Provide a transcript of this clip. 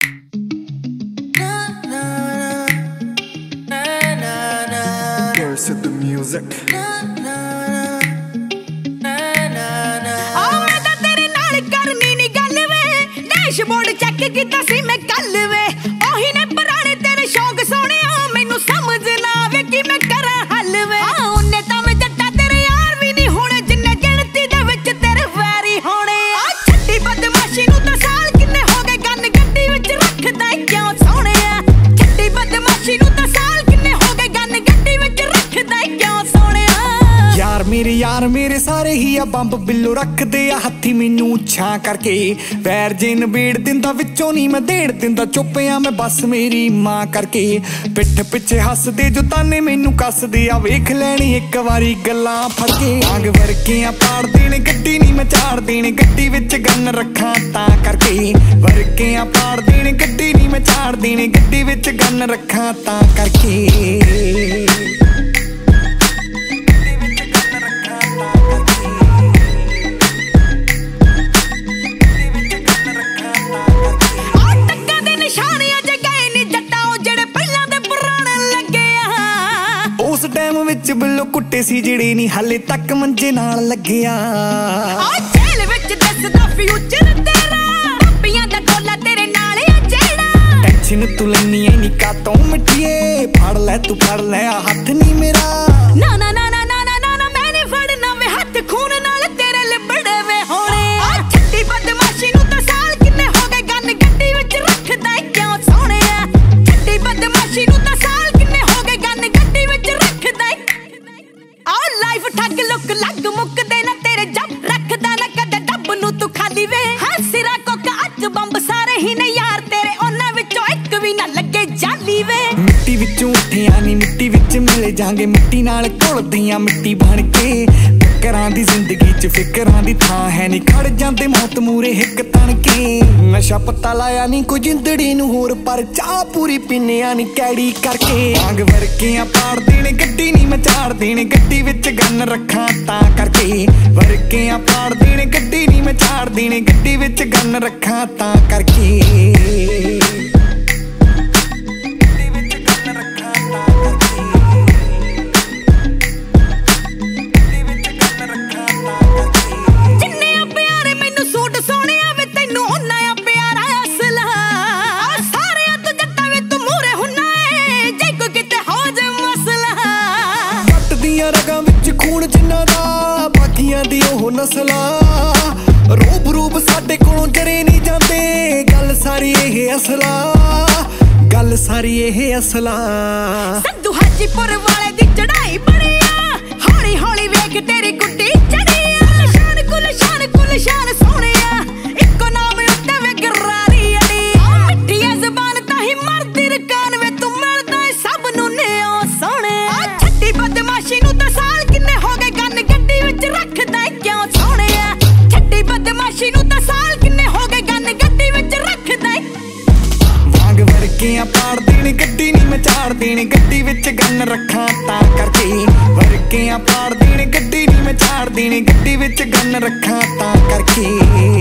Said the music dashboard check ਕੀਤਾ ਸੀ ਮੈਂ ਕੱਲ ਵੇ ਉਹੀ ਨੇ ਪੁਰਾਣੇ ਤੇਰੇ ਸ਼ੌਂਕ ਸੋਹਣਿਆ ਮੈਨੂੰ ਸਮਝ ਨਾ ਆਵੇ ਕਿ ਮੈਂ ਕਰਾਂ ਹੱਲ ਵੇ ਉਹਨੇ ਤਾਂ ਮੈਂ ਜੱਟਾ ਤੇਰੇ ਯਾਰ ਵੀ ਨਹੀਂ ਹੋਣੇ ਜਿੰਨੇ ਗਿਣਤੀ ਦੇ ਵਿੱਚ ਤੇਰੇ ਵੈਰੀ ਹੋਣੇ ਛੱਡੀ ਬਦਮਾਸ਼ੀ ਨੂੰ ਤਾਂ ਸਾਲ ਕਿੰਨੇ ਹੋ ਗਏ ਗੰਨ ਗੱਡੀ ਵਿੱਚ ਰੱਖਦਾ ਕਿਉਂ ਸੋਹਣਿਆ ਛੱਡੀ ਬਦਮਾਸ਼ੀ ਨੂੰ ਤਾਂ ਸਾਲ ਕਿੰਨੇ ਹੋ ਗਏ ਗੰਨ ਗੱਡੀ ਵਿੱਚ ਰੱਖਦਾ ਕਿਉਂ ਸੋਹਣਿਆ ਯਾਰ ਮੇਰੇ ਸਾਰੇ ਹੀ ਆ ਬੰਬ ਬਿੱਲੋ ਰੱਖਦੇ ਆ ਹੱਥੀ ਮੈਨੂੰ ਛਾਂ ਕਰਕੇ ਪੈਰ ਜੇ ਨਬੇੜ ਦਿੰਦਾ ਵਿੱਚੋਂ ਨਹੀਂ ਮੈਂ ਦੇੜ ਦਿੰਦਾ ਚੁੱਪਿਆ ਮੈਂ ਬਸ ਮੇਰੀ ਮਾਂ ਕਰਕੇ ਪਿੱਠ ਪਿੱਛੇ ਹੱਸਦੇ ਜੋ ਤਾਨੇ ਮੈਨੂੰ ਕੱਸਦੇ ਆ ਵੇਖ ਲੈਣੀ ਇੱਕ ਵਾਰੀ ਗੱਲਾਂ ਫੜ ਕੇ ਆਗ ਵਰਕੀਆਂ ਪਾੜ ਦੇਣੇ ਗੱਡੀ ਨਹੀਂ ਮੈਂ ਝਾੜ ਦੇਣੇ ਗੱਡੀ ਵਿੱਚ ਗੰਨ ਰੱਖਾਂ ਤਾਂ ਕਰਕੇ ਵਰਕੀਆਂ ਪਾੜ ਦੇਣੇ ਗੱਡੀ ਨਹੀਂ ਮੈਂ ਝਾੜ ਦੇਣੇ ਗੱਡੀ ਵਿੱਚ ਗੰਨ ਰੱਖਾਂ ਤਾਂ ਕਰਕੇ ਵਿੱਚ ਬਿੱਲੋ ਕੁੱਟੇ ਸੀ ਜਿਹੜੇ ਨਹੀਂ ਹਾਲੇ ਤੱਕ ਮੰਜੇ ਨਾਲ ਲੱਗਿਆ ਜੇਲ ਵਿੱਚ ਦੱਸਦਾ ਫਿਊਚਰ ਤੇਰਾ ਰੱਬੀਆਂ ਦਾ ਡੋਲਾ ਤੇਰੇ ਨਾਲ ਆ ਜਿਹੜਾ ਟੈਨਸ਼ਨ ਤੂੰ ਲੈਣੀ ਐ ਨੀ ਕਾਤੋਂ ਮਿੱਠੀਏ ਫੜ ਲੈ ਤੂੰ ਫੜ ਲੈ ਆ ਹੱਥ ਨਹੀਂ ਮੇਰਾ ਨਾ ਨਾ ਨਾ ਨਾ ਨਾ ਨਾ ਨਾ ਮੈਂ ਨਹੀਂ ਫੜਨਾ ਵੇ ਹੱਥ ਖੂਨ ਨਾਲ ਤੇਰੇ ਲਿਬੜੇ ਵੇ ਹੋਣੇ ਛੱਡੀ ਬਦਮਾਸ਼ੀ ਨੂੰ ਤਾਂ ਸਾਲ ਕਿੰਨੇ ਹੋ ਗਏ ਗੰਨ ਗੱਡੀ ਵਿੱਚ ਰੱਖਦਾ ਕਿਉਂ ਸੋਹਣਿਆ ਛੱਡੀ ਬਦਮਾਸ਼ੀ ਨੂੰ ਤਾਂ ਸਾਲ ਕਿੰਨੇ ਹੋ ਗਏ ਗੰਨ ਗੱਡੀ ਵਿੱਚ ਰੱਖਦਾ ਲਾਈਫ ਠੱਗ ਲੁੱਕ ਲੱਗ ਮੁੱਕਦੇ ਨਾ ਤੇਰੇ ਜੱਬ ਰੱਖਦਾ ਨਾ ਕਦੇ ਡੱਬ ਨੂੰ ਤੂੰ ਖਾਲੀ ਵੇ ਸਿਰਾ ਕੋਕਾ ਅੱਜ ਬੰਬ ਸਾਰੇ ਹੀ ਨੇ ਯਾਰ ਤੇਰੇ ਉਹਨਾਂ ਵਿੱਚੋਂ ਇੱਕ ਵੀ ਨਾ ਲੱਗੇ ਜਾਲੀ ਵੇ ਮਿੱਟੀ ਵਿੱਚੋਂ ਉੱਠਿਆ ਨੀ ਮਿੱਟੀ ਵਿੱਚ ਮਿਲੇ ਜਾਂਗੇ ਮਿੱਟੀ ਨਾਲ ਘੁਲਦੀਆਂ ਮਿੱਟੀ ਬਣ ਕੇ ਫਿਕਰਾਂ ਦੀ ਜ਼ਿੰਦਗੀ 'ਚ ਫਿਕਰਾਂ ਦੀ ਥਾਂ ਹੈ ਨੀ ਖੜ ਜਾਂਦੇ ਮੌਤ ਮੂਰੇ ਹਿੱਕ ਤਣ ਕੇ ਨਸ਼ਾ ਪੱਤਾ ਲਾਇਆ ਨੀ ਕੋਈ ਜਿੰਦੜੀ ਨੂੰ ਹੋਰ ਪਰ ਚਾਹ ਪੂਰੀ ਪੀਨਿਆ ਨੀ ਕੈੜੀ ਕਰਕੇ ਆਗ ਵਰਕੀਆਂ ਪਾੜ ਦੇਣੇ ਗੱਡੀ ਨਹੀਂ ਮੈਂ ਝਾੜ ਦੇਣੇ ਗੱਡੀ ਵਿੱਚ ਗੰਨ ਰੱਖਾਂ ਤਾਂ ਕਰਕੇ ਵਰਕੀਆਂ ਪਾੜ ਦੇਣੇ ਗੱਡੀ ਨਹੀਂ ਮੈਂ ਝਾੜ ਦੇਣੇ ਗੱਡੀ ਵਿੱਚ ਗੰਨ ਰੱਖਾਂ ਤਾਂ ਕਰਕੇ ਰਗਾਂ ਵਿੱਚ ਖੂਨ ਜਿੰਨਾ ਦਾ ਬਾਕੀਆਂ ਦੀ ਉਹ ਨਸਲਾਂ ਰੂਪ ਰੂਪ ਸਾਡੇ ਕੋਲੋਂ ਜਰੇ ਨਹੀਂ ਜਾਂਦੇ ਗੱਲ ਸਾਰੀ ਇਹ ਅਸਲਾ ਸੰਧੂ ਹਾਜੀਪੁਰ ਵਾਲੇ ਦੀ ਚੜਾਈ ਬੜੀ ਆ ਹੌਲੀ ਹੌਲੀ ਵੇਖ ਤੇਰੀ ਗੁੱਡੀ ਚੜੀ ਆ ਕੁਲਸ਼ਾਨ ਸੋਹਣਿਆ ਇੱਕੋ ਨਾਮ ਉੱਤੇ ਵੇ ਗਰਾਰੀ ਅੜੀ ਮਿੱਠੀ ਐ ਜ਼ਬਾਨ ਤਾਂ ਹੀ ਮਰਦੀ ਰਕਾਨ ਵੇ ਤੂੰ ਮਿਲਦਾ ਸਭ ਨੂੰ ਨਿਓ ਸੋਹਣਿਆ ਛੱਡੀ ਬਦਮਾਸ਼ੀ ਨੂੰ ਤਾਂ ਸਾਲ ਕਿੰਨੇ ਹੋ ਗਏ ਗੰਨ ਗੱਡੀ ਵਿੱਚ ਰੱਖਦਾ ਕਿਉਂ ਸੋਹਣਿਆ ਛੱਡੀ ਬਦਮਾਸ਼ੀ ਨੂੰ ਤਾਂ ਸਾਲ ਕਿੰਨੇ ਹੋ ਗਏ ਗੰਨ ਗੱਡੀ ਵਿੱਚ ਰੱਖਦਾ ਵਾਂਗ ਵਰਕੀਆਂ ਪਾੜ ਦੇਣੇ ਗੱਡੀ ਨਹੀਂ ਮੈਂ ਝਾੜ ਦੇਣੇ ਗੱਡੀ ਵਿੱਚ ਗੰਨ ਰੱਖਾਂ ਤਾਂ ਕਰਕੇ ਵਰਕੀਆਂ ਪਾੜ ਦੇਣੇ ਗੱਡੀ ਨਹੀਂ ਮੈਂ ਝਾੜ ਦੇਣੇ ਗੱਡੀ ਵਿੱਚ ਗੰਨ ਰੱਖਾਂ ਤਾਂ ਕਰਕੇ